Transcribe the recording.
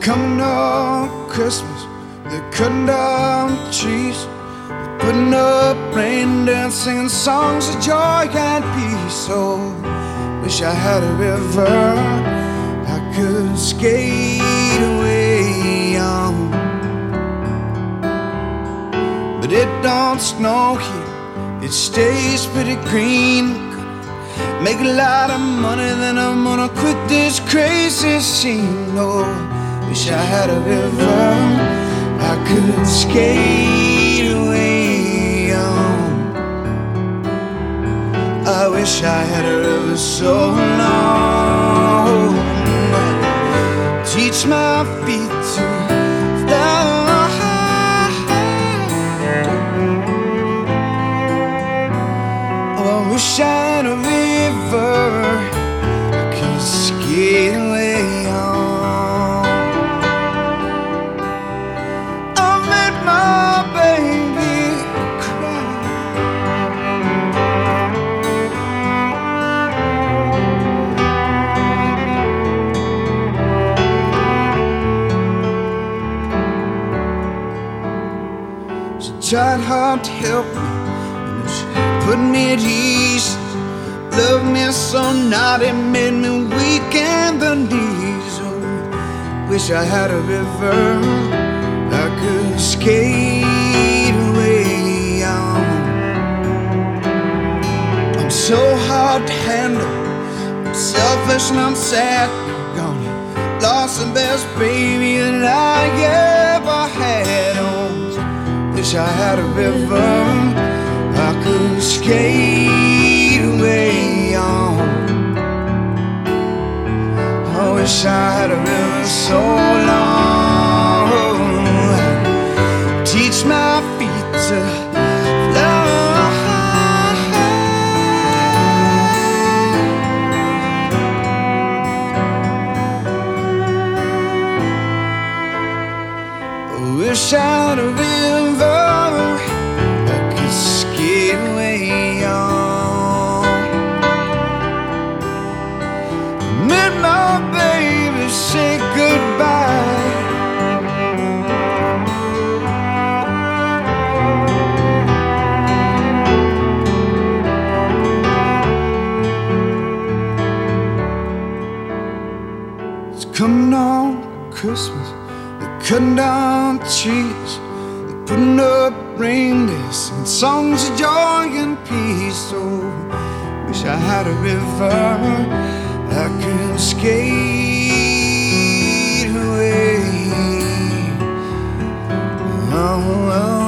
coming on Christmas, they're cutting down trees, they're putting up rain dance, singing songs of joy and peace. Oh, wish I had a river I could skate away on, but it don't snow here, it stays pretty green. Make a lot of money, then I'm gonna quit this crazy scene. Oh, wish I had a river I could skate away on. I wish I had a river so long, teach my feet to fly. Oh, I wish I had a river I could skate away on. I made my baby cry. She tried hard to help me, and she put me at ease. Loved me so naughty, made me weak in the knees. Oh, wish I had a river I could skate away on. I'm so hard to handle, I'm selfish and I'm sad. Gone, lost the best baby that I ever had. Oh, wish I had a river I could skate away on. I wish I had a river so long, teach my feet to fly. I wish I had a river I could skate away on. Made my baby say goodbye. It's coming on Christmas, they're cutting down trees, they're putting up reindeer, singing songs of joy and peace. Oh, wish I had a river I could skate away. Oh, oh.